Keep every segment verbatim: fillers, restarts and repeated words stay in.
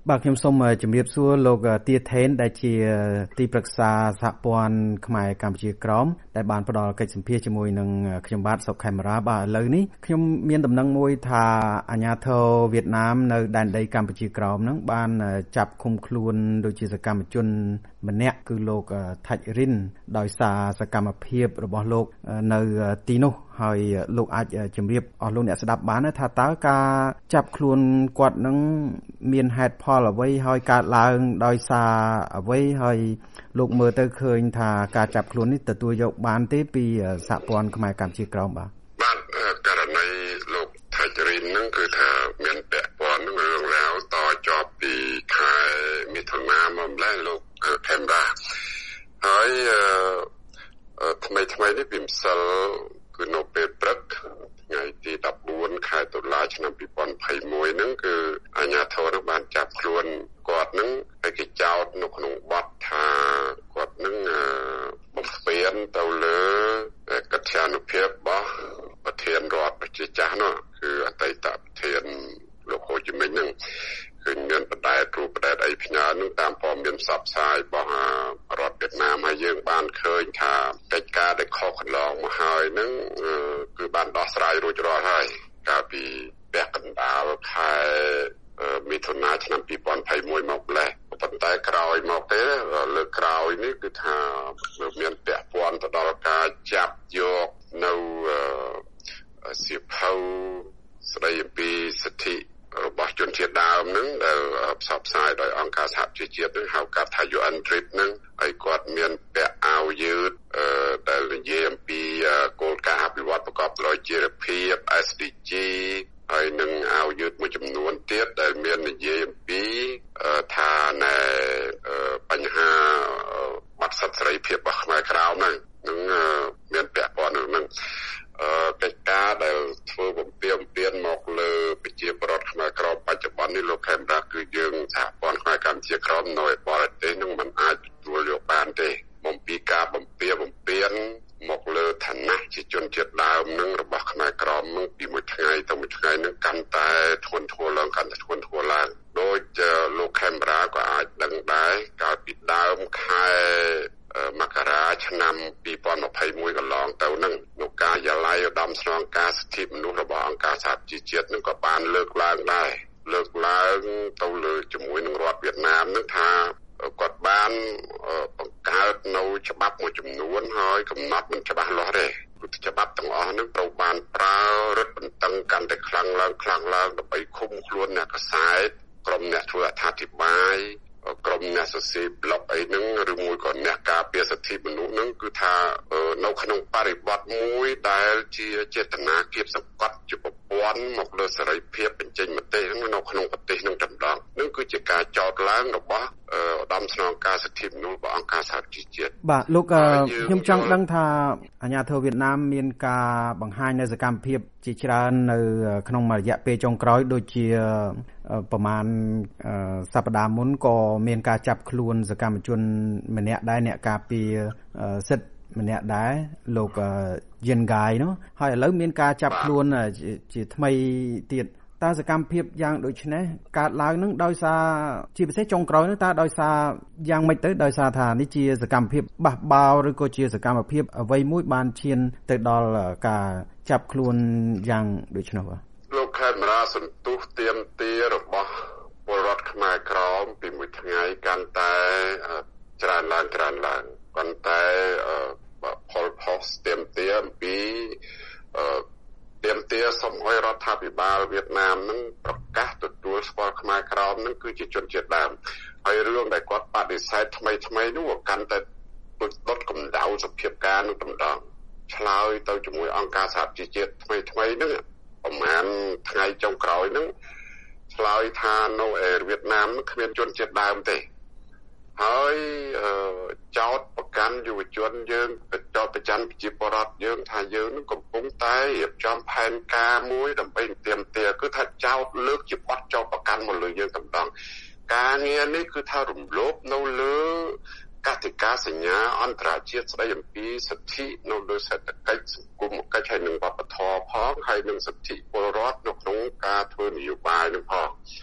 បាទខ្ញុំសូមជំរាបសួរលោកទាថេនដែលជាទីប្រឹក្សាសហព័ន្ធខ្មែរកម្ពុជាក្រមដែលបានផ្ដល់កិច្ចសម្ភាសន៍ជាមួយនឹងខ្ញុំបាទសុកខេមរាបាទឥឡូវនេះខ្ញុំមានដំណឹងមួយថាអាជ្ញាធរវៀតណាមនៅដែនដីកម្ពុជាក្រមហ្នឹងបានចាប់ឃុំខ្លួនដូចជាសកម្មជនម្នាក់គឺលោកថាច់រិនដោយសារសកម្មភាពរបស់លោកនៅទីនោះហើយលោកអាចជម្រាបអស់លោកអ្នកស្ដាប់បានថាតើការចាប់ខ្លួនគាត់នឹងមានហេតុផលអ្វីហើយកើតឡើងដោយសារអ្វីហើយលោកមើលទៅឃើញថាការចាប់ខ្លួននេះទទួលយកបានទេពីសហព័ន្ធខ្មែរកម្ពុជាក្រមបាទបាទករណីលោកថាច់រិនហ្នឹងគឺថាមានពាក់ព័ន្ធនឹងរឿងរ៉ាវតជាប់ពីខែមិថុនាមកម្លេះលោកខេមរាហើយថ្មីថ្មីនេះពីម្សិលគឺនៅពេលព្រឹកថ្ងៃទីដប់បួនខែតុលាឆ្នាំពីរពាន់ยี่สิบเอ็ดហ្នឹងគឺអាជ្ញាធរបានចាប់ខ្លួនគាត់ហ្នឹងហើយគេចោទនៅក្នុងបទថាគាត់ហ្នឹងបំពេញទៅលើកិត្យានុភាពរបស់ប្រធានរដ្ឋប្រជាចាស់នោះគឺអតីតប្រធានលោកហូជីមិញហ្នឹងគឺមានបដែតរូបបដែតអីផ្ញើនឹងតាមព័ត៌មានផ្សព្វផ្សាយរបស់រដ្ឋវៀតណាមហើយយើងបានឃើញថាកិច្ចការដែលខុសកន្លងមកហើយនឹងគឺបានដោះស្រាយរួចរាល់ហើយកាលពីពាក់កណ្ដាលខែមិថុនាឆ្នាំពីរពាន់ยี่สิบเอ็ดមកម្លេះប៉ុន្តែក្រោយមកទេលើកក្រោយនេះគឺថាមានពាក់ព័ន្ធទៅដល់ការចាប់យកនៅសៀវភៅស្ដីអំពីសិទ្ធិរបស់ជនជាតិដើមហ្នឹងដែលផ្សព្វផ្សាយដោយអង្គការសហប្រជាជាតិហ្នឹងហៅកាត់ថា ยู เอ็น Trip ហ្នឹងហើយគាត់មានពាក់អាវយឺតដែលនិយាយអំពីគោលការណ៍អភិវឌ្ឍប្រកបដោយចីរភាព เอส ดี จี ហើយនឹងអាវយឺតមួយចំនួនទៀតដែលមាននិយាយអំពីថាណែបញ្ហាបាត់សិទ្ធិសេរីភាពរបស់ខ្មែរក្រៅហ្នឹងនឹងមានពាក់ព័ន្ធនឹងហ្នឹងកិច្ចការដែលធ្វើបំពេញបំពេញមកលើប្រជាពលរដ្ឋខ្មែរក្រមបច្ចុប្បន្ននេះលោកខេមរាគឺយើងសហព័ន្ធខ្មែរកម្ពុជាក្រមនៅបរទេសនឹងមិនអាចទទួលយកបានទេបំពីការបំពេញបំពេញមកលើឋានៈជាជនជាតិដើមនឹងរបស់ខ្មែរក្រមនឹងពីមួយថ្ងៃទៅមួយថ្ងៃនឹងកាន់តែធ្ងន់ធ្ងរឡើងកាន់តែធ្ងន់ធ្ងរឡើងដោយលោកខេមរាក៏អាចដឹងដែរកាលពីដើមខែមករាឆ្នាំពីរពាន់ยี่สิบเอ็ดកន្លងទៅនឹងនៅការយាល័យឧត្តមស្នងការសិទ្ធិមនុស្សរបស់អង្គការសហប្រជាជាតិនឹងក៏បានលើកឡើងដែរលើកឡើងទៅលើជាមួយនឹងរដ្ឋវៀតណាមនឹងថាគាត់បានបង្កើតនៅច្បាប់មួយចំនួនហើយកំណត់មិនច្បាស់លាស់ទេព្រោះច្បាប់ទាំងអស់នឹងត្រូវបានប្រើរឹតបន្តឹងកាន់តែខ្លាំងឡើងខ្លាំងឡើងដើម្បីឃុំខ្លួនអ្នកកសែតក្រុមអ្នកធ្វើអត្ថាធិប្បាយក្រុមអ្នកសរសេរប្លុកអីហ្នឹងឬមួយក៏អ្នកការពារសិទ្ធិមនុស្សហ្នឹងគឺថានៅក្នុងបរិបទមួយដែលជាចេតនាគៀបសង្កត់ជាប្រព័ន្ធមកលើសេរីភាពបញ្ចេញមតិហ្នឹងនៅក្នុងប្រទេសនឹងតម្ដងហ្នឹងគឺជាការចោទឡើងរបស់ឧត្តមស្នងការសិទ្ធិមនុស្សរបស់អង្គការសហប្រជាជាតិបាទលោកខ្ញុំចង់ដឹងថាអាជ្ញាធរវៀតណាមមានការបង្ហាញនៅសកម្មភាពជាច្រើននៅក្នុងរយៈពេលចុងក្រោយដូចជាប្រហែលសប្តាហ៍មុនក៏មានការចាប់ខ្លួនសកម្មជនម្នាក់ដែរអ្នកការពារសិទ្ធិម្នាក់ដែរលោកយិនហ្គាយនោះហើយឥឡូវមានការចាប់ខ្លួនជាថ្មីទៀតតើសកម្មភាពយ៉ាងដូចនេះកើតឡើងនឹងដោយសារជាពិសេសចុងក្រោយនោះតើដោយសារយ៉ាងម៉េចទៅដោយសារថានេះជាសកម្មភាពបះបោរឬក៏ជាសកម្មភាពអ្វីមួយបានឈានទៅដល់ការចាប់ខ្លួនយ៉ាងដូចនេះបាទលោកខេមរាសន្ទុះទៀមទារបស់ពលរដ្ឋខ្មែរក្រមពីមួយថ្ងៃកាន់តែច្រើនឡើងច្រើនឡើងប៉ុន្តែផលផុសទៀមទាអំពីទៀមទាសូមឲ្យរដ្ឋាភិបាលវៀតណាមនឹងប្រកាសទទួលស្គាល់ខ្មែរក្រមនឹងគឺជាជនជាតិដើមហើយរឿងដែលគាត់បដិសេធថ្មីថ្មីនោះកាន់តែដូចដុតកម្ដៅសភាពការនឹងតម្ដងឆ្លើយទៅជាមួយអង្គការសហប្រជាជាតិថ្មីថ្មីនឹងប្រហែលថ្ងៃចុងក្រោយនឹងឆ្លើយថានៅឯវៀតណាមគ្មានជនជាតិដើមទេហើយចោតប្រកាន់យុវជនយើងចោតប្រចាំប្រជាពលរដ្ឋយើងថាយើងនឹងកំពុងតែរៀបចំផែនការមួយដើម្បីទាមទារគឺថាចោតលើកជាបទចោតប្រកាន់មកលើយើងទាំងដងការងារនេះគឺថារំលោភនៅលើកតិកាសញ្ញាអន្តរជាតិស្តីអំពីសិទ្ធិនៅលើសេដ្ឋកិច្ចសង្គមកិច្ចហើយនិងវប្បធម៌ផងហើយនិងសិទ្ធិពលរដ្ឋនៅក្នុងការធ្វើនយោបាយនឹងផងអ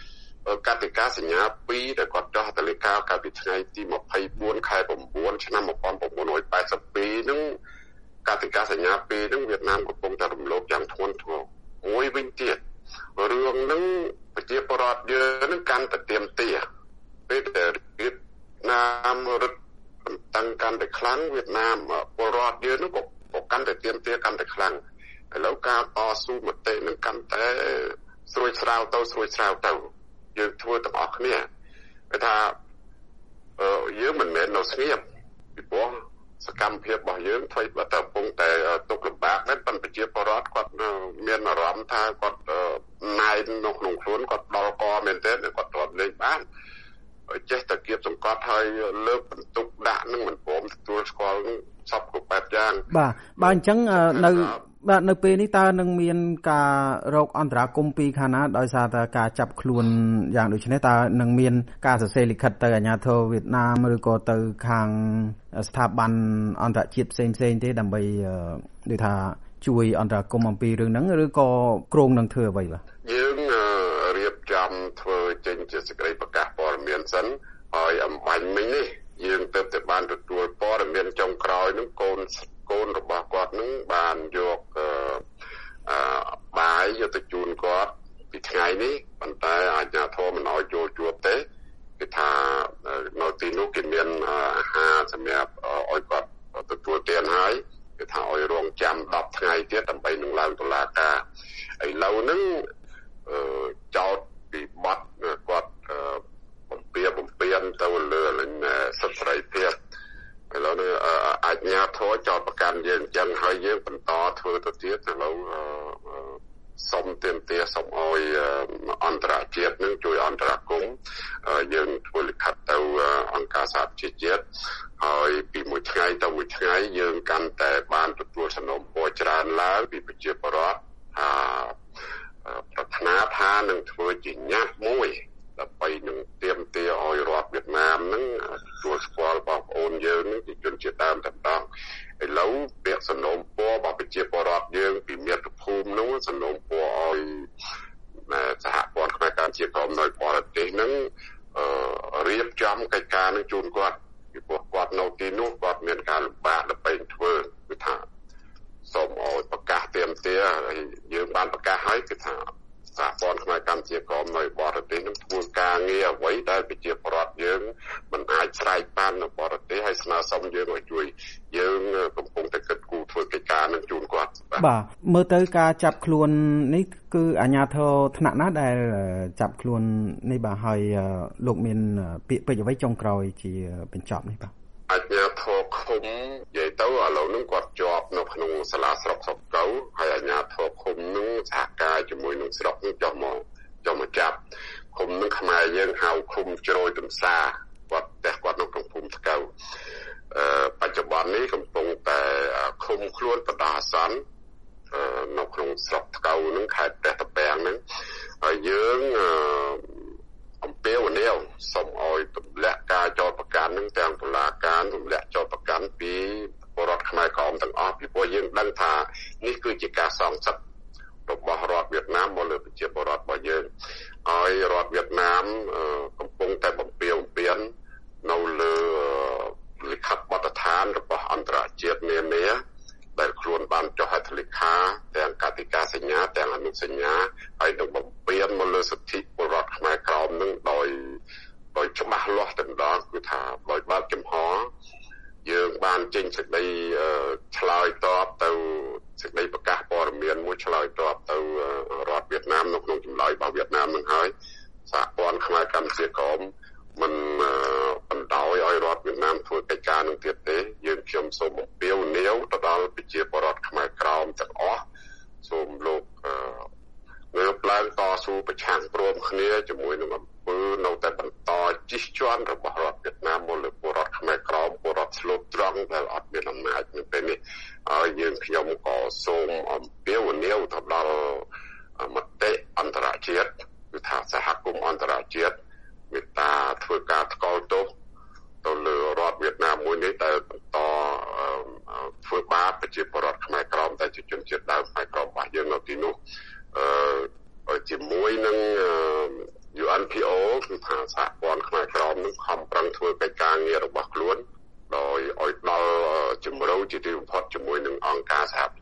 កតិកាសញ្ញាពីរដែលគាត់ចោះតលេខាកាលពីថ្ងៃទីម្ភៃបួនខែប្រាំបួនឆ្នាំmột nghìn chín trăm tám mươi haiហ្នឹងកតិកាសញ្ញាពីរហ្នឹងវៀតណាមកំពុងតែរំលោភយ៉ាងធ្ងន់ធ្ងរមួយវិញទៀតរឿងហ្នឹងប្រជាពលរដ្ឋយើងហ្នឹងកាន់តែទៀមទាពេលដែលវៀតណាមរត់តាំងកាន់តែខ្លាំងវៀតណាមពលរដ្ឋយើងហ្នឹងក៏កាន់តែទៀមទាកាន់តែខ្លាំងឥឡូវការតស៊ូមតិនឹងកាន់តែស្រួយស្រាវទៅស្រួយស្រាវទៅយើងធ្វើទាំងអស់គ្នាគេថាយើងមិនមែននៅស្ងៀមពីព្រោះសកម្មភាពរបស់យើងធ្វើបើតែកំពុងតែទុកលំបាកដែរប៉ុន្តែប្រជាពលរដ្ឋគាត់មានអារម្មណ៍ថាគាត់ណែននៅក្នុងខ្លួនគាត់ដល់កមែនទេគាត់ទ្រាំលេងបានចេះតែគៀបសង្កត់ហើយលើកបន្ទុកដាក់នឹងមិនព្រមទទួលស្គាល់សពគ្រប់បែបយ៉ាងបាទបើអញ្ចឹងនៅបាទនៅពេលនេះតើនឹងមានការរកអន្តរាគមន៍ពីខាងណាដោយសារតែការចាប់ខ្លួនយ៉ាងដូចនេះតើនឹងមានការសរសេរលិខិតទៅអាជ្ញាធរវៀតណាមឬក៏ទៅខាងស្ថាប័នអន្តរជាតិផ្សេងផ្សេងទេដើម្បីដូចថាជួយអន្តរាគមន៍អំពីរឿងហ្នឹងឬក៏គ្រោងនឹងធ្វើអ្វីបាទយើងរៀបចំធ្វើចេញជាសេចក្តីប្រកាសព័ត៌មានសិនហើយអំបញ្ញមិញនេះយើងទៅតែបានទទួលព័ត៌មានចុងក្រោយនឹងកូនកូនរបស់គាត់នឹងបានយកអឺបាយយកទៅជូនគាត់ពីថ្ងៃនេះប៉ុន្តែអាជ្ញាធរមិនអោយចូលជួបទេគឺថានៅទីនោះគេមានអាហារសម្រាប់អោយគាត់ទទួលទានហើយគឺថាអោយរងចាំដប់ថ្ងៃទៀតដើម្បីនឹងឡើងតុលាការឥឡូវហ្នឹងអឺចោតពីបទគាត់បំពៀបំពៀនទៅលើសិទ្ធិសេរីភាពឥឡូវនេះអាជ្ញាធរចោទប្រកាន់យើងអញ្ចឹងហើយយើងបន្តធ្វើទៅទៀតឥឡូវសូមទាមទារសូមឲ្យអន្តរជាតិនឹងជួយអន្តរាគមន៍យើងធ្វើលិខិតទៅអង្គការសហប្រជាជាតិហើយពីមួយថ្ងៃទៅមួយថ្ងៃយើងកាន់តែបានទទួលសំណូមពរច្រើនឡើងពីប្រជាពលរដ្ឋថាប្រាថ្នាថានឹងធ្វើជាញត្តិមួយដើម្បីនឹងទាមទារឲ្យរដ្ឋវៀតណាមនឹងទទួលស្គាល់បងប្អូនយើងនឹងជាជនជាតិដើមតែម្ដងឥឡូវពាក្យសំណូមពររបស់ប្រជាពលរដ្ឋយើងពីមាតុភូមិនោះសំណូមពរឲ្យសហព័ន្ធខ្មែរកម្ពុជាក្រមនៅបរទេសនឹងរៀបចំកិច្ចការនឹងជូនគាត់ពីព្រោះគាត់នៅទីនោះគាត់មានការលំបាកដើម្បីធ្វើគឺថាសូមឲ្យប្រកាសទាមទារហើយយើងបានប្រកាសហើយគឺថាសហព័ន្ធខ្មែរកម្ពុជាក្រមនៅបរទេសនឹងធ្វើការងារអ្វីដែលប្រជាពលរដ្ឋយើងមិនអាចស្រែកបាននៅបរទេសហើយស្នើសុំយើងឲ្យជួយយើងកំពុងតែគិតគូរធ្វើកិច្ចការនឹងជូនគាត់បាទមើលទៅការចាប់ខ្លួននេះគឺអាជ្ញាធរថ្នាក់ណាដែលចាប់ខ្លួននេះបាទហើយលោកមានពាក្យពេចន៍អ្វីចុងក្រោយជាបញ្ចប់នេះបាទអាជ្ញាធរឃុំនិយាយទៅឥឡូវហ្នឹងគាត់ជាប់នៅក្នុងសាលាស្រុកស្រុកកៅហើយអាជ្ញាធរឃុំហ្នឹងសហការជាមួយនឹងស្រុកហ្នឹងចុះមកចុះមកចាប់ឃុំហ្នឹងខ្មែរយើងហៅឃុំជ្រោយទំសាគាត់តែគាត់នៅក្នុងភូមិថ្កៅអឺបច្ចុប្បន្ននេះកំពុងតែឃុំខ្លួនបដាអាសន្ននៅក្នុងស្រុកថ្កៅហ្នឹងខេត្តព្រះតាពាំងហ្នឹងហើយយើងអំពាវនាវសូមឲ្យទម្លាក់ការចោទប្រកាន់នឹងទាំងតុលាការទម្លាក់ចោទប្រកាន់ពីពលរដ្ឋខ្មែរក្រមទាំងអស់ពីព្រោះយើងដឹងថានេះគឺជាការសងសឹករបស់រដ្ឋវៀតណាមមកលើប្រជាពលរដ្ឋរបស់យើងហើយរដ្ឋវៀតណាមកំពុងតែបំពាវបំពាននៅលើលិខិតបទដ្ឋានរបស់អន្តរជាតិនានាដែលខ្លួនបានចុះហត្ថលេខាទាំងកតិកាសញ្ញាទាំងអនុសញ្ញាហើយនឹងបំពេញមកលើសិទ្ធិពលរដ្ឋខ្មែរក្រមនឹងដោយដោយច្បាស់លាស់តែម្ដងគឺថាដោយបើកចំហយើងបានចេញសេចក្តីឆ្លើយតបទៅសេចក្តីប្រកាសព័ត៌មានមួយឆ្លើយតបទៅរដ្ឋវៀតណាមនៅក្នុងចម្លើយរបស់វៀតណាមនឹងហើយសហព័ន្ធខ្មែរកម្ពុជាក្រមមិនបណ្ដោយឲ្យរដ្ឋវៀតណាមធ្វើកិច្ចការនឹងទៀតទេយើងខ្ញុំសូមអំពាវនាវទៅដល់ប្រជាពលរដ្ឋខ្មែរក្រមទាំងអស់សូមលោកងើបឡើងតស៊ូប្រឆាំងព្រមគ្នាជាមួយនឹងអំពើនៅតែបន្តជិះជាន់របស់រដ្ឋវៀតណាមមកលើពលរដ្ឋខ្មែរក្រមពលរដ្ឋស្លូតត្រង់ដែលអត់មានអំណាចនៅពេលនេះហើយយើងខ្ញុំក៏សូមអំពាវនាវទៅដល់មតិអន្តរជាតិគឺថាសហគមន៍អន្តរជាតិមេត្តាធ្វើការថ្កោលទោសទៅលើរដ្ឋវៀតណាមមួយនេះដែលបន្តធ្វើបាបប្រជាពលរដ្ឋខ្មែរក្រមតែជាជនជាតិដើមខ្មែរក្រមរបស់យើងនៅទីនោះអឺជាមួយនឹង ยู เอ็น พี โอ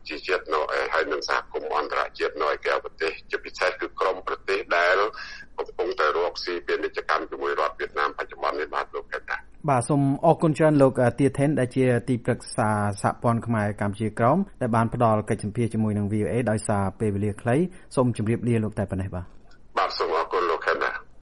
ជាជាតិនៅហើយនឹងសហគមន៍អន្តរជាតិនៅឯក្រៅប្រទេសជាពិសេសគឺក្រុមប្រទេសដែលកំពុងតែរកស៊ីពាណិជ្ជកម្មជាមួយរដ្ឋវៀតណាមបច្ចុប្បន្ននេះបាទលោកកតាបាទសូមអរគុណច្រើនលោកទាថេនដែលជាទីប្រឹក្សាសហព័ន្ធខ្មែរកម្ពុជាក្រោមដែលបានផ្ដល់កិច្ចសម្ភាសន៍ជាមួយនឹង វី អូ អេ ដោយសារពេលវេលាខ្លីសូមជម្រាបលាលោកតែប៉ុណ្ណេះបាទ